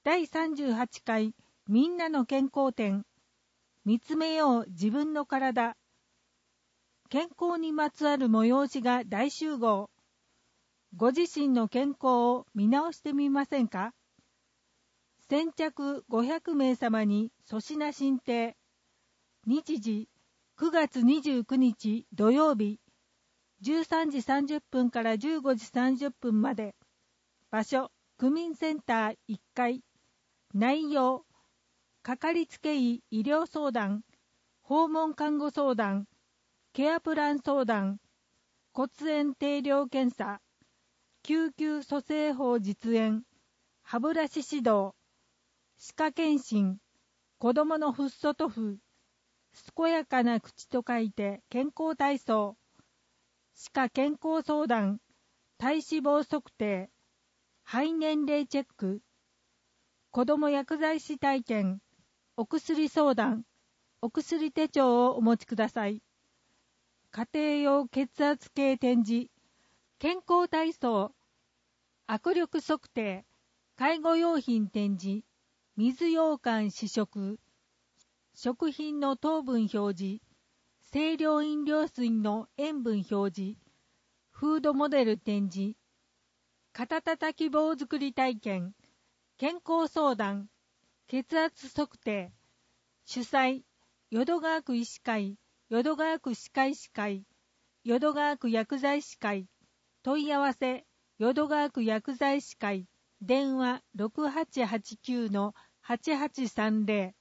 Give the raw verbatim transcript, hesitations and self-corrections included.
だいさんじゅうはちかいみんなの健康展。見つめよう自分の体。健康にまつわる催しが大集合。ご自身の健康を見直してみませんか？先着ごひゃくめい様に粗品進呈。日時くがつにじゅうくにち土曜日じゅうさんじさんじゅっぷんからじゅうごじさんじゅっぷんまで。場所区民センターいっかい。内容かかりつけ医医療相談、訪問看護相談、ケアプラン相談、骨炎定量検査、救急蘇生法実演、歯ブラシ指導、歯科検診、子どものフッ素塗布、健やかな口と書いて健康体操、歯科健康相談、体脂肪測定、肺年齢チェック、子ども薬剤師体験、お薬相談、お薬手帳をお持ちください。家庭用血圧計展示、健康体操、握力測定、介護用品展示、水羊羹試食、食品の糖分表示、清涼飲料水の塩分表示、フードモデル展示、肩たたき棒作り体験、健康相談、血圧測定、主催、淀川区医師会、淀川区歯科医師会、淀川区薬剤師会、問い合わせ、淀川区薬剤師会、電話 ろくはちはちきゅうのはちはちさんぜろ